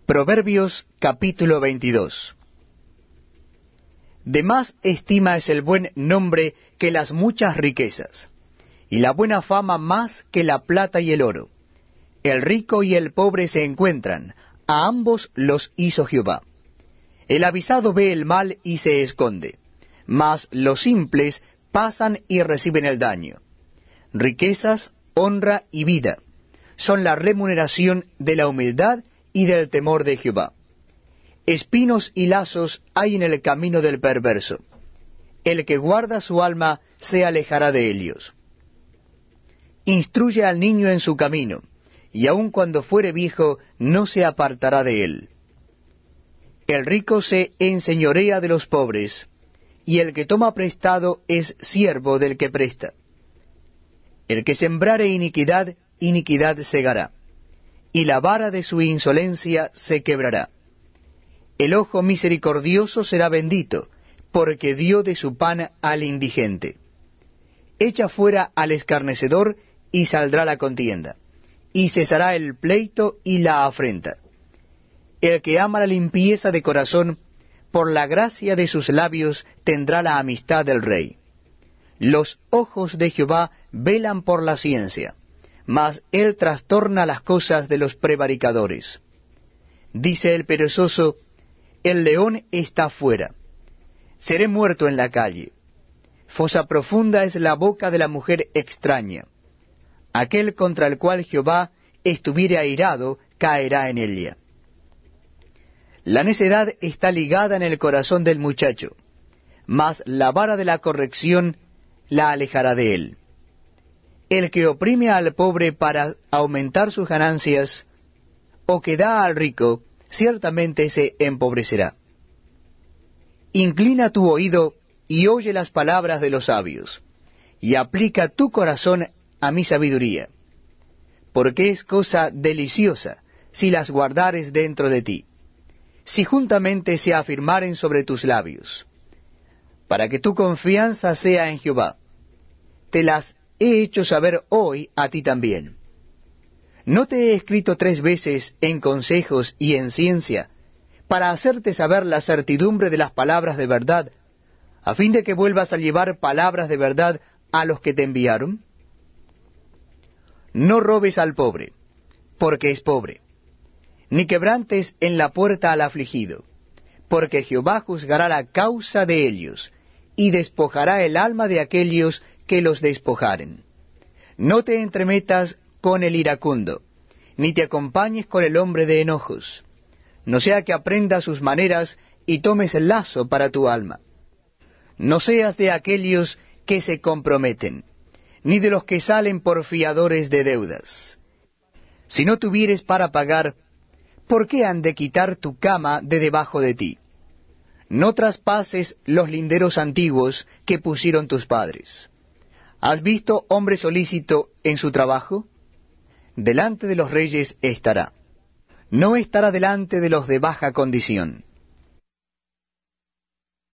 Proverbios capítulo 22. De más estima es el buen nombre que las muchas riquezas, y la buena fama más que la plata y el oro. El rico y el pobre se encuentran, a ambos los hizo Jehová. El avisado ve el mal y se esconde, mas los simples pasan y reciben el daño. Riquezas, honra y vida son la remuneración de la humildad y del temor de Jehová. Espinos y lazos hay en el camino del perverso. El que guarda su alma se alejará de ellos. Instruye al niño en su camino, y aun cuando fuere viejo no se apartará de él. El rico se enseñorea de los pobres, y el que toma prestado es siervo del que presta. El que sembrare iniquidad, iniquidad segará, y la vara de su insolencia se quebrará. El ojo misericordioso será bendito, porque dio de su pan al indigente. Echa fuera al escarnecedor, y saldrá la contienda, y cesará el pleito y la afrenta. El que ama la limpieza de corazón, por la gracia de sus labios tendrá la amistad del rey. Los ojos de Jehová velan por la ciencia, mas él trastorna las cosas de los prevaricadores. Dice el perezoso: el león está fuera, seré muerto en la calle. Fosa profunda es la boca de la mujer extraña. Aquel contra el cual Jehová estuviere airado caerá en ella. La necedad está ligada en el corazón del muchacho, mas la vara de la corrección la alejará de él. El que oprime al pobre para aumentar sus ganancias, o que da al rico, ciertamente se empobrecerá. Inclina tu oído y oye las palabras de los sabios, y aplica tu corazón a mi sabiduría, porque es cosa deliciosa si las guardares dentro de ti, si juntamente se afirmaren sobre tus labios, para que tu confianza sea en Jehová. Te las he hecho saber hoy a ti también. ¿No te he escrito 3 veces en consejos y en ciencia, para hacerte saber la certidumbre de las palabras de verdad, a fin de que vuelvas a llevar palabras de verdad a los que te enviaron? No robes al pobre, porque es pobre, ni quebrantes en la puerta al afligido, porque Jehová juzgará la causa de ellos, y despojará el alma de aquellos que los despojaren. No te entremetas con el iracundo, ni te acompañes con el hombre de enojos, no sea que aprendas sus maneras y tomes el lazo para tu alma. No seas de aquellos que se comprometen, ni de los que salen por fiadores de deudas. Si no tuvieres para pagar, ¿por qué han de quitar tu cama de debajo de ti? No traspases los linderos antiguos que pusieron tus padres. ¿Has visto hombre solícito en su trabajo? Delante de los reyes estará. No estará delante de los de baja condición.